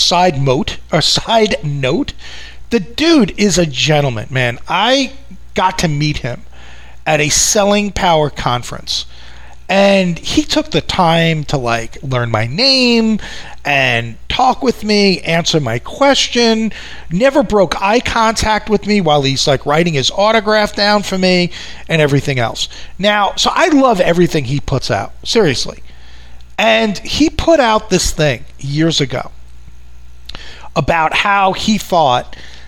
the dude is a gentleman, man. I got to meet him at a Selling Power conference. And he took the time to like learn my name and talk with me, answer my question, never broke eye contact with me while he's like writing his autograph down for me and everything else. Now, so I love everything he puts out, seriously. And he put out this thing years ago about how he thought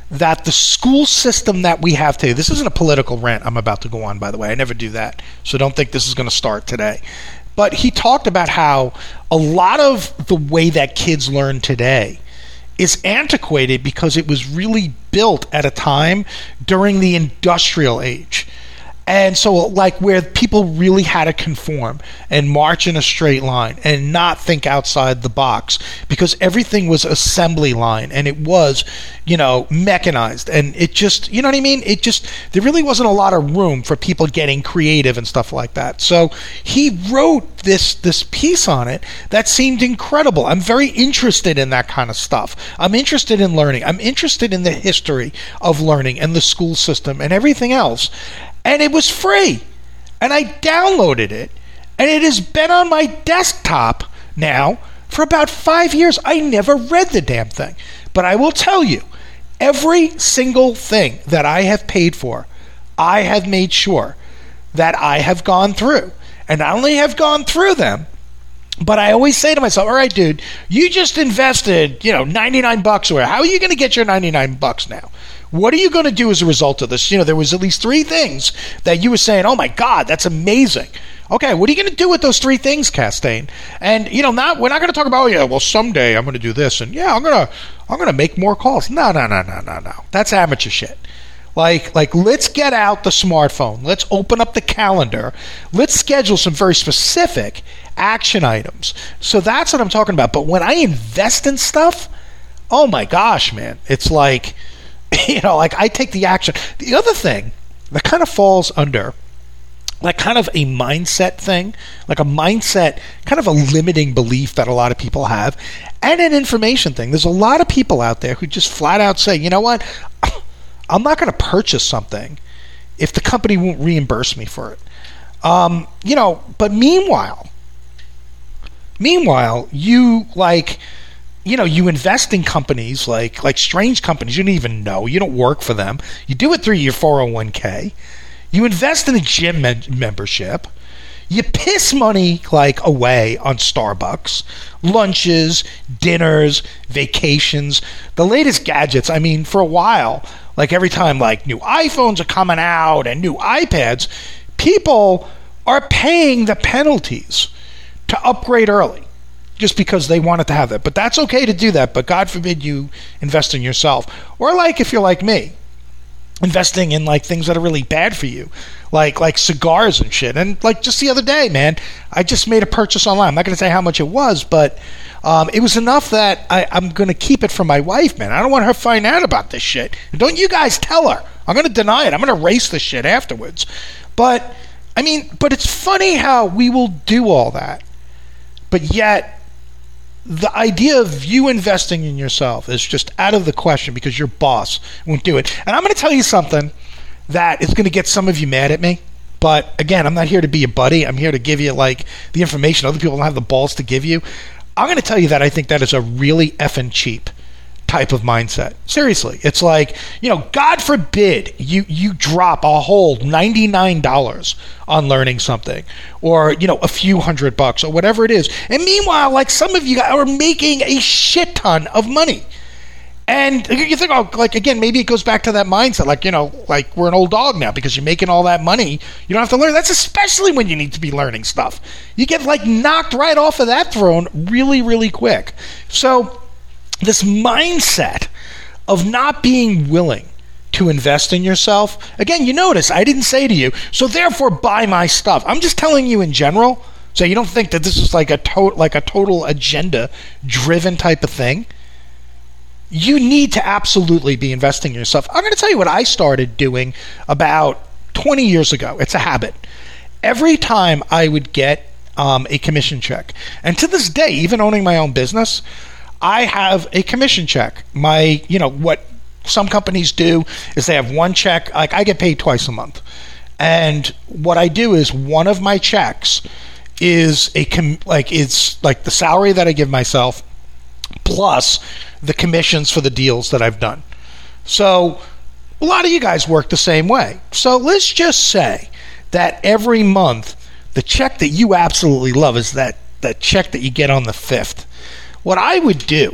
that the school system that we have today, this isn't a political rant I'm about to go on, by the way. I never do that. So don't think this is going to start today. But he talked about how a lot of the way that kids learn today is antiquated because it was really built at a time during the industrial age. And so, like, where people really had to conform and march in a straight line and not think outside the box, because everything was assembly line and it was, mechanized. And it just, you know what I mean? There really wasn't a lot of room for people getting creative and stuff like that. So he wrote this piece on it that seemed incredible. I'm very interested in that kind of stuff. I'm interested in learning. I'm interested in the history of learning and the school system and everything else. And it was free. And I downloaded it. And it has been on my desktop now for about 5 years. I never read the damn thing. But I will tell you, every single thing that I have paid for, I have made sure that I have gone through. And not only have gone through them, but I always say to myself, all right, dude, you just invested, $99 or how are you going to get your $99 now? What are you going to do as a result of this? There was at least 3 things that you were saying, oh my God, that's amazing. Okay, what are you going to do with those 3 things, Castaigne? And we're not going to talk about, someday I'm going to do this, and I'm going to make more calls. No. That's amateur shit. Like let's get out the smartphone. Let's open up the calendar. Let's schedule some very specific action items. So that's what I'm talking about. But when I invest in stuff, oh my gosh, man, it's like, I take the action. The other thing that kind of falls under like kind of a mindset thing, like a mindset, kind of a limiting belief that a lot of people have, and an information thing. There's a lot of people out there who just flat out say, you know what, I'm not going to purchase something if the company won't reimburse me for it. But meanwhile, you you invest in companies like strange companies you don't even know. You don't work for them. You do it through your 401k. You invest in a gym membership. You piss money away on Starbucks, lunches, dinners, vacations, the latest gadgets. I mean, for a while, every time new iPhones are coming out and new iPads, people are paying the penalties to upgrade early just because they wanted to have that. But that's okay to do that, but God forbid you invest in yourself. Or if you're like me, investing in things that are really bad for you, like cigars and shit. And just the other day, man, I just made a purchase online. I'm not going to say how much it was, but it was enough that I'm going to keep it for my wife, man. I don't want her to find out about this shit. And don't you guys tell her. I'm going to deny it. I'm going to erase the shit afterwards. But it's funny how we will do all that, but yet the idea of you investing in yourself is just out of the question because your boss won't do it. And I'm going to tell you something that is going to get some of you mad at me. But again, I'm not here to be a buddy. I'm here to give you the information other people don't have the balls to give you. I'm going to tell you that I think that is a really effing cheap type of mindset. Seriously. It's God forbid you drop a whole $99 on learning something, or a few $100 or whatever it is. And meanwhile, some of you are making a shit ton of money. And you think, again, maybe it goes back to that mindset, we're an old dog now because you're making all that money. You don't have to learn. That's especially when you need to be learning stuff. You get knocked right off of that throne really, really quick. So this mindset of not being willing to invest in yourself, again, you notice I didn't say to you, so therefore buy my stuff. I'm just telling you in general, so you don't think that this is a total agenda driven type of thing. You need to absolutely be investing in yourself. I'm going to tell you what I started doing about 20 years ago. It's a habit. Every time I would get a commission check, and to this day, even owning my own business, I have a commission check. What some companies do is they have one check. I get paid twice a month. And what I do is one of my checks is it's the salary that I give myself plus the commissions for the deals that I've done. So a lot of you guys work the same way. So let's just say that every month the check that you absolutely love is that check that you get on the 5th. What I would do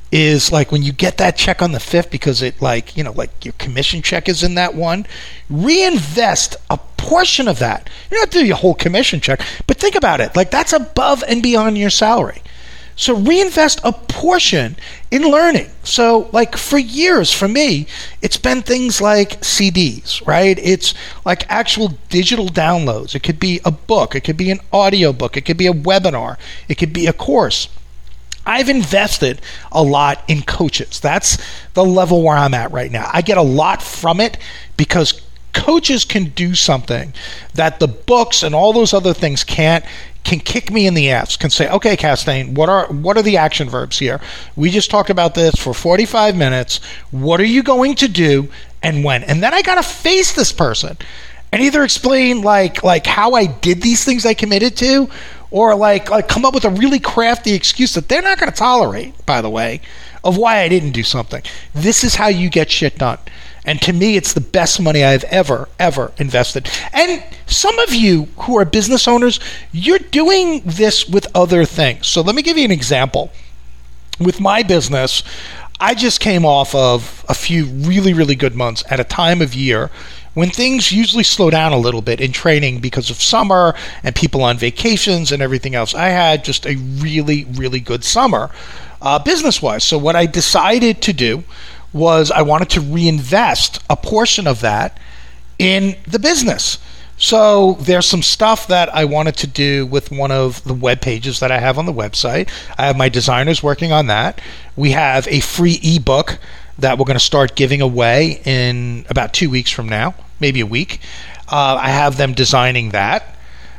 is like when you get that check on the 5th because it like your commission check is in that one, reinvest a portion of that. You don't have to do your whole commission check, but think about it. Like that's above and beyond your salary. So reinvest a portion in learning. So like for years, for me, it's been things like CDs, right? It's like actual digital downloads. It could be a book. It could be an audio book. It could be a webinar. It could be a course. I've invested a lot in coaches. That's the level where I'm at right now. I get a lot from it because coaches can do something that the books and all those other things can't. Can kick me in the ass, can say, okay, Castaigne, what are the action verbs here? We just talked about this for 45 minutes. What are you going to do and when? And then I got to face this person and either explain like how I did these things I committed to, or like come up with a really crafty excuse that they're not going to tolerate, by the way, of why I didn't do something. This is how you get shit done. And to me, it's the best money I've ever invested. And some of you who are business owners, you're doing this with other things. So let me give you an example. With my business, I just came off of a few really, really good months at a time of year when things usually slow down a little bit in training because of summer and people on vacations and everything else. I had just a really, really good summer business-wise. So what I decided to do was I wanted to reinvest a portion of that in the business. So there's some stuff that I wanted to do with one of the web pages that I have on the website. I have my designers working on that. We have a free ebook that we're going to start giving away in about 2 weeks from now, maybe a week. I have them designing that.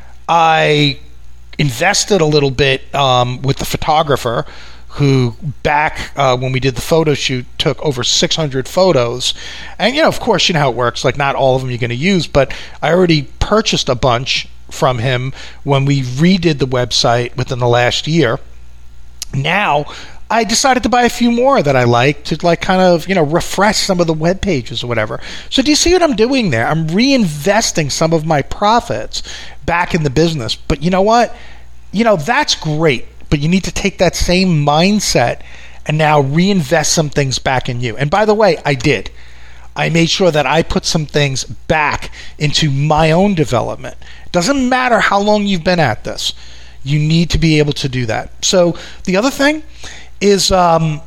I invested a little bit with the photographer who back when we did the photo shoot took over 600 photos. And of course, you know how it works, like not all of them you're going to use, but I already purchased a bunch from him when we redid the website within the last year. Now I decided to buy a few more that I like to like kind of refresh some of the web pages or whatever. So do you see what I'm doing there? I'm reinvesting some of my profits back in the business. But you know what? That's great. But you need to take that same mindset and now reinvest some things back in you. And by the way, I did. I made sure that I put some things back into my own development. It doesn't matter how long you've been at this. You need to be able to do that. So the other thing is, and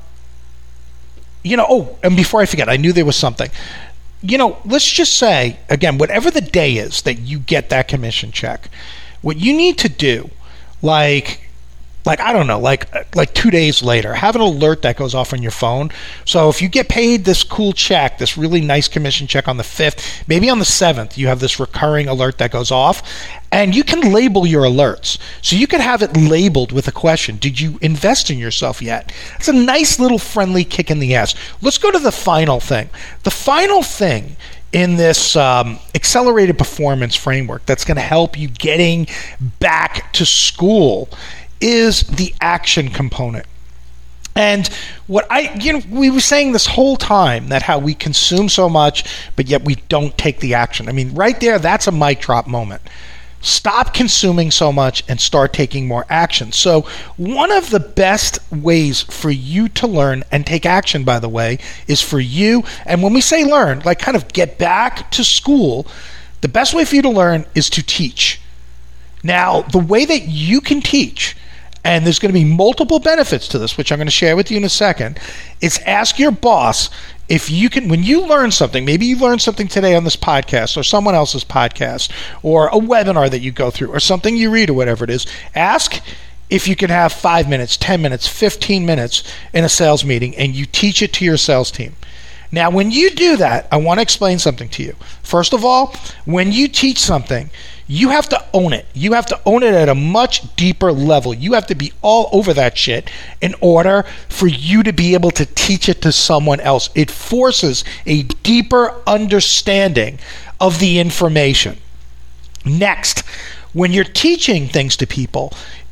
before I forget, I knew there was something. Let's just say, again, whatever the day is that you get that commission check, what you need to do, like I don't know, like 2 days later, have an alert that goes off on your phone. So if you get paid this cool check, this really nice commission check on the 5th, maybe on the 7th, you have this recurring alert that goes off, and you can label your alerts. So you could have it labeled with a question. Did you invest in yourself yet? It's a nice little friendly kick in the ass. Let's go to the final thing. The final thing in this accelerated performance framework that's going to help you getting back to school is the action component. And what we were saying this whole time that how we consume so much, but yet we don't take the action. I mean, right there, that's a mic drop moment. Stop consuming so much and start taking more action. So one of the best ways for you to learn and take action, by the way, is for you, and when we say learn, like kind of get back to school, the best way for you to learn is to teach. Now, the way that you can teach, and there's going to be multiple benefits to this, which I'm going to share with you in a second, is ask your boss if you can, when you learn something, maybe you learned something today on this podcast or someone else's podcast or a webinar that you go through or something you read or whatever it is, ask if you can have 5 minutes, 10 minutes, 15 minutes in a sales meeting and you teach it to your sales team. Now, when you do that, I want to explain something to you. First of all, when you teach something, you have to own it. You have to own it at a much deeper level. You have to be all over that shit in order for you to be able to teach it to someone else. It forces a deeper understanding of the information. Next, when you're teaching things to people,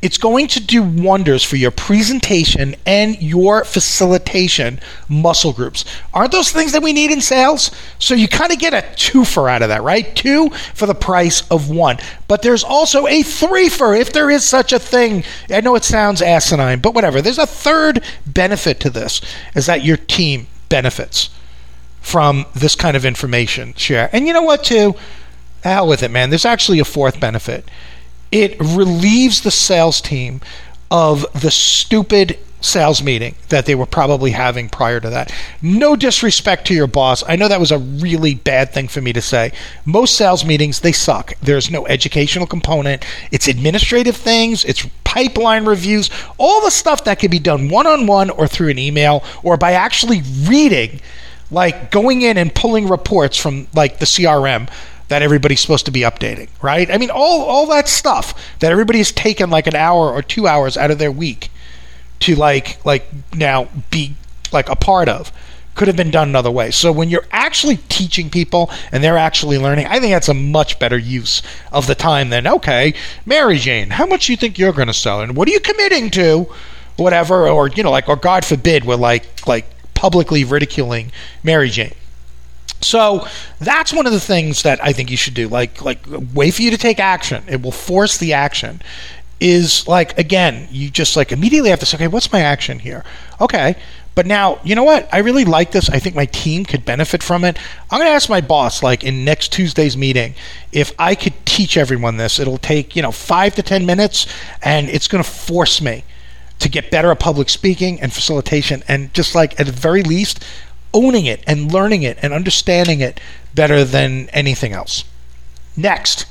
It's going to do wonders for your presentation and your facilitation muscle groups. Aren't those things that we need in sales? So you kind of get a twofer out of that, right? 2 for the price of 1. But there's also a 3-fer, if there is such a thing. I know it sounds asinine, but whatever. There's a third benefit to this, is that your team benefits from this kind of information share. And you know what, too? Hell with it, man. There's actually a fourth benefit. It relieves the sales team of the stupid sales meeting that they were probably having prior to that. No disrespect to your boss. I know that was a really bad thing for me to say. Most sales meetings, they suck. There's no educational component. It's administrative things. It's pipeline reviews. All the stuff that can be done one-on-one or through an email or by actually reading, like going in and pulling reports from like the CRM that everybody's supposed to be updating, right? I mean, all that stuff that everybody has taken like an hour or 2 hours out of their week to like now be like a part of could have been done another way. So when you're actually teaching people and they're actually learning, I think that's a much better use of the time than, okay, Mary Jane, how much do you think you're going to sell? And what are you committing to? Whatever, or, you know, like, or God forbid, we're like publicly ridiculing Mary Jane. So that's one of the things that I think you should do. Like wait for you to take action. It will force the action. Is like, again, you just like immediately have to say, okay, what's my action here? Okay, but now, you know what? I really like this. I think my team could benefit from it. I'm going to ask my boss, like in next Tuesday's meeting, if I could teach everyone this. It'll take, 5 to 10 minutes, and it's going to force me to get better at public speaking and facilitation, and just like at the very least, owning it and learning it and understanding it better than anything else. Next,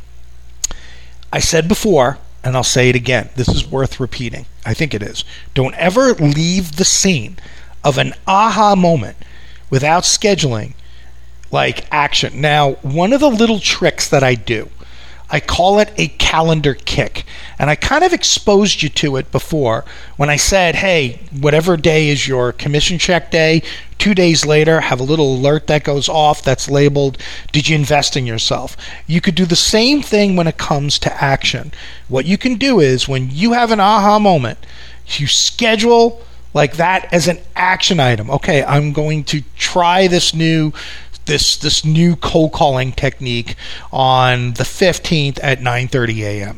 I said before, and I'll say it again, this is worth repeating. I think it is. Don't ever leave the scene of an aha moment without scheduling like action. Now, one of the little tricks that I do, I call it a calendar kick. And I kind of exposed you to it before when I said, hey, whatever day is your commission check day, 2 days later, have a little alert that goes off that's labeled, did you invest in yourself? You could do the same thing when it comes to action. What you can do is when you have an aha moment, you schedule like that as an action item. Okay, I'm going to try this new cold calling technique on the 15th at 9:30 a.m.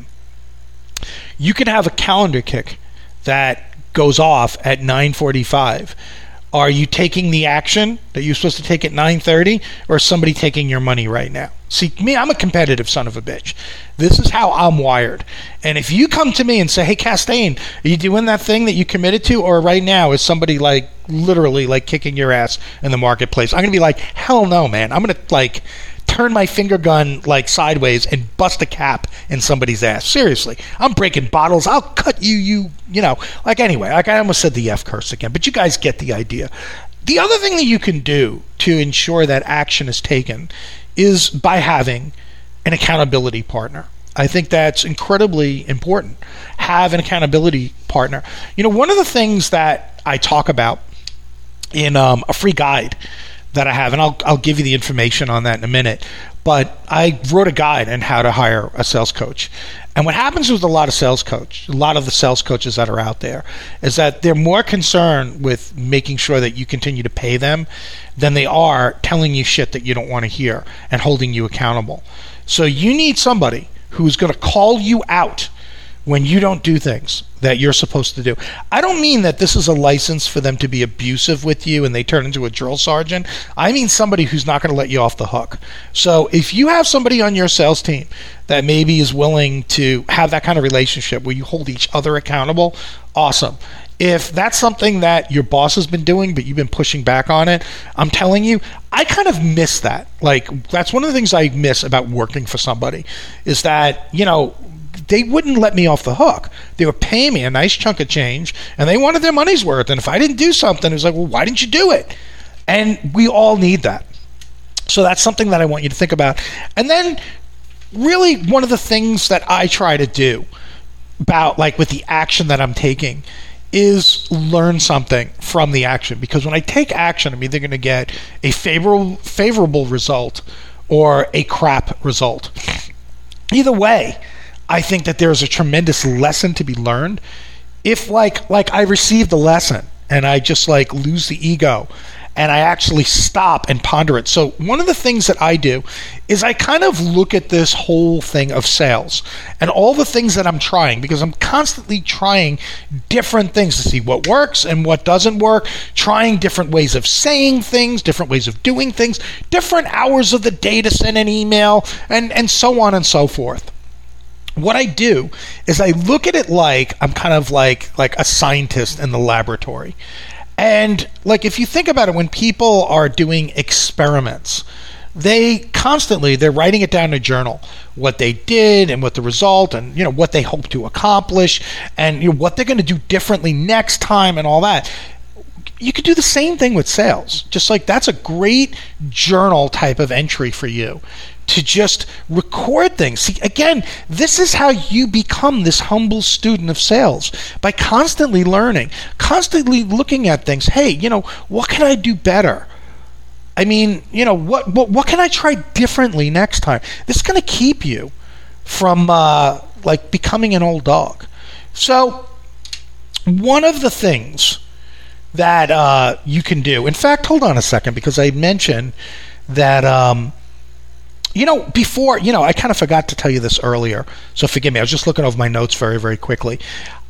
You can have a calendar kick that goes off at 9:45. Are you taking the action that you're supposed to take at 9:30, or is somebody taking your money right now? See, me, I'm a competitive son of a bitch. This is how I'm wired. And if you come to me and say, hey, Castaigne, are you doing that thing that you committed to? Or right now is somebody like literally like kicking your ass in the marketplace? I'm going to be like, hell no, man. I'm going to like turn my finger gun like sideways and bust a cap in somebody's ass. Seriously. I'm breaking bottles. I'll cut you know. Like anyway, like I almost said the F curse again, but you guys get the idea. The other thing that you can do to ensure that action is taken is by having an accountability partner. I think that's incredibly important. Have an accountability partner. One of the things that I talk about in a free guide that I have, and I'll give you the information on that in a minute, but I wrote a guide on how to hire a sales coach. And what happens with a lot of the sales coaches that are out there is that they're more concerned with making sure that you continue to pay them than they are telling you shit that you don't want to hear and holding you accountable. So you need somebody who's going to call you out when you don't do things that you're supposed to do. I don't mean that this is a license for them to be abusive with you and they turn into a drill sergeant. I mean somebody who's not going to let you off the hook. So if you have somebody on your sales team that maybe is willing to have that kind of relationship where you hold each other accountable, awesome. If that's something that your boss has been doing, but you've been pushing back on it, I'm telling you, I kind of miss that. Like, that's one of the things I miss about working for somebody is that, they wouldn't let me off the hook. They were paying me a nice chunk of change, and they wanted their money's worth. And if I didn't do something, it was like, well, why didn't you do it? And we all need that. So that's something that I want you to think about. And then really one of the things that I try to do about, like, with the action that I'm taking is learn something from the action. Because when I take action, I'm either going to get a favorable result or a crap result. Either way, I think that there's a tremendous lesson to be learned. If like I receive the lesson and I just like lose the ego and I actually stop and ponder it. So one of the things that I do is I kind of look at this whole thing of sales and all the things that I'm trying, because I'm constantly trying different things to see what works and what doesn't work, trying different ways of saying things, different ways of doing things, different hours of the day to send an email, and so on and so forth. What I do is I look at it like I'm kind of like a scientist in the laboratory. And like if you think about it, when people are doing experiments, they're writing it down in a journal, what they did and what the result and what they hope to accomplish and what they're going to do differently next time and all that. You could do the same thing with sales. Just like that's a great journal type of entry for you to just record things. See, again, this is how you become this humble student of sales, by constantly learning, constantly looking at things. Hey, what can I do better? I mean, what can I try differently next time? This is going to keep you from becoming an old dog. So one of the things that you can do, in fact, hold on a second, because I mentioned that before, I kind of forgot to tell you this earlier, so forgive me. I was just looking over my notes very, very quickly.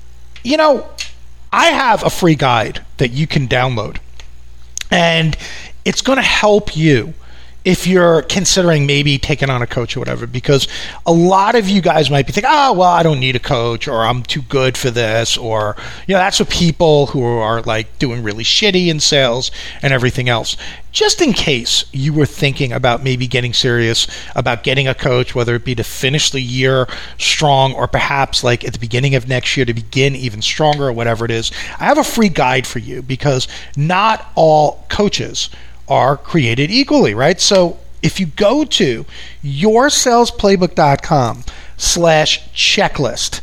I have a free guide that you can download, and it's going to help you if you're considering maybe taking on a coach or whatever, because a lot of you guys might be thinking, I don't need a coach, or I'm too good for this, or, that's what people who are like doing really shitty in sales and everything else. Just in case you were thinking about maybe getting serious about getting a coach, whether it be to finish the year strong or perhaps like at the beginning of next year to begin even stronger or whatever it is, I have a free guide for you, because not all coaches are created equally, right? So if you go to yoursalesplaybook.com/checklist,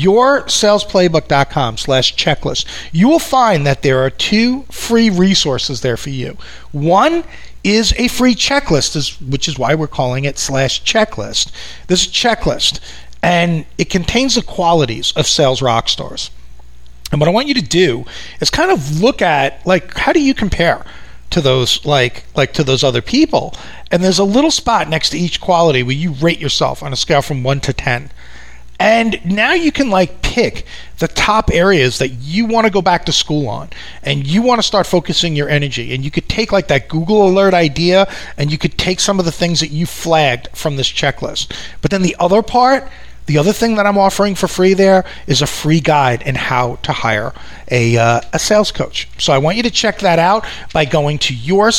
yoursalesplaybook.com/checklist, you will find that there are 2 free resources there for you. One is a free checklist, which is why we're calling it /checklist. This is a checklist, and it contains the qualities of sales rock stars. And what I want you to do is kind of look at, like, how do you compare to those like to those other people? And there's a little spot next to each quality where you rate yourself on a scale from 1 to 10. And now you can pick the top areas that you want to go back to school on, and you want to start focusing your energy. And you could take that Google alert idea, and you could take some of the things that you flagged from this checklist. But then the other thing that I'm offering for free there is a free guide in how to hire a sales coach. So I want you to check that out by going to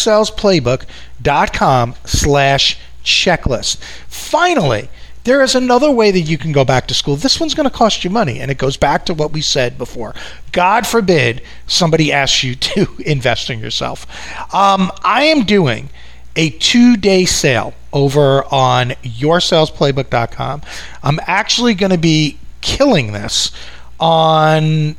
yoursalesplaybook.com/checklist. Finally, there is another way that you can go back to school. This one's going to cost you money, and it goes back to what we said before. God forbid somebody asks you to invest in yourself. I am doing a 2-day sale over on yoursalesplaybook.com. I'm actually going to be killing this on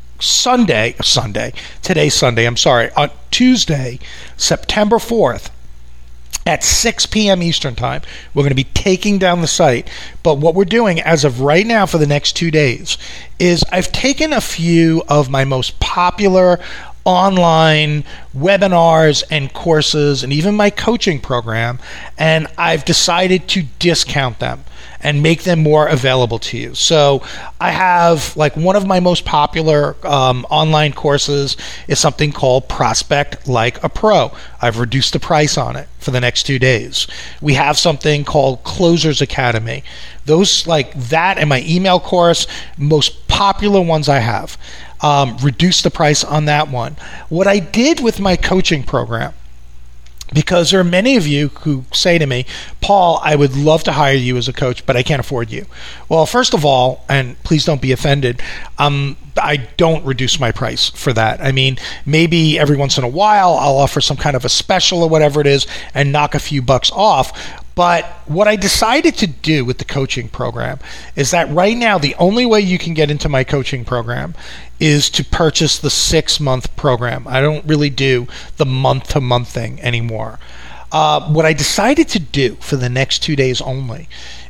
today's Sunday, on Tuesday, September 4th, at 6 p.m. Eastern Time. We're going to be taking down the site. But what we're doing as of right now for the next 2 days is I've taken a few of my most popular online webinars and courses and even my coaching program, and I've decided to discount them and make them more available to you. So I have one of my most popular online courses is something called Prospect Like a Pro. I've reduced the price on it for the next 2 days. We have something called Closers Academy. Those that and my email course, most popular ones I have. Reduce the price on that one. What I did with my coaching program, because there are many of you who say to me, Paul, I would love to hire you as a coach, but I can't afford you. Well, first of all, and please don't be offended, I don't reduce my price for that. I mean, maybe every once in a while I'll offer some kind of a special or whatever it is and knock a few bucks off. But what I decided to do with the coaching program is that right now the only way you can get into my coaching program is to purchase the 6-month program. I don't really do the month-to-month thing anymore. What I decided to do for the next 2 days only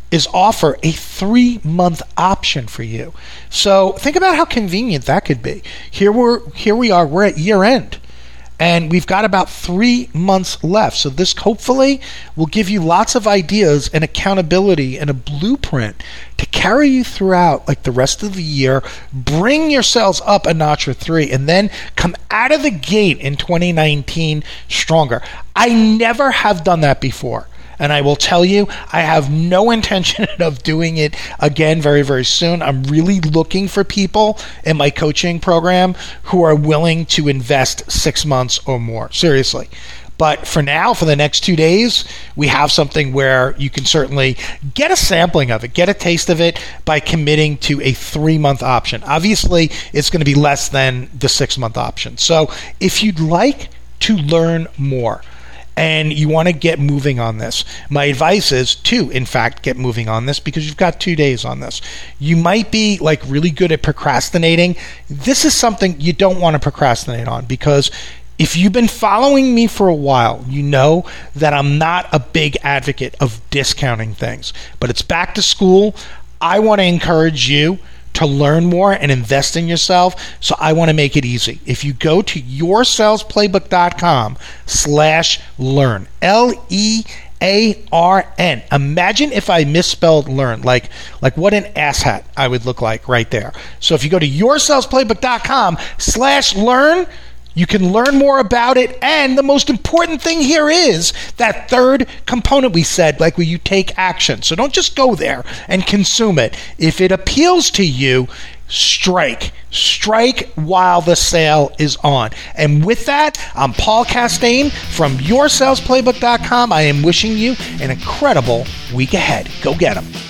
is offer a 3-month option for you. So think about how convenient that could be. Here we are, we're at year end, and we've got about 3 months left. So this hopefully will give you lots of ideas and accountability and a blueprint to carry you throughout like the rest of the year, bring your sales up a notch or 3, and then come out of the gate in 2019 stronger. I never have done that before. And I will tell you, I have no intention of doing it again very, very soon. I'm really looking for people in my coaching program who are willing to invest 6 months or more. Seriously. But for now, for the next 2 days, we have something where you can certainly get a sampling of it, get a taste of it by committing to a 3-month option. Obviously, it's going to be less than the 6-month option. So if you'd like to learn more, and you want to get moving on this, my advice is to, in fact, get moving on this because you've got 2 days on this. You might be like really good at procrastinating. This is something you don't want to procrastinate on because if you've been following me for a while, you know that I'm not a big advocate of discounting things. But it's back to school. I want to encourage you to learn more and invest in yourself. So I want to make it easy. If you go to yoursalesplaybook.com/learn, LEARN. Imagine if I misspelled learn, like what an asshat I would look like right there. So if you go to yoursalesplaybook.com/learn, you can learn more about it. And the most important thing here is that third component we said, like where you take action. So don't just go there and consume it. If it appeals to you, strike while the sale is on. And with that, I'm Paul Castaigne from yoursalesplaybook.com. I am wishing you an incredible week ahead. Go get them.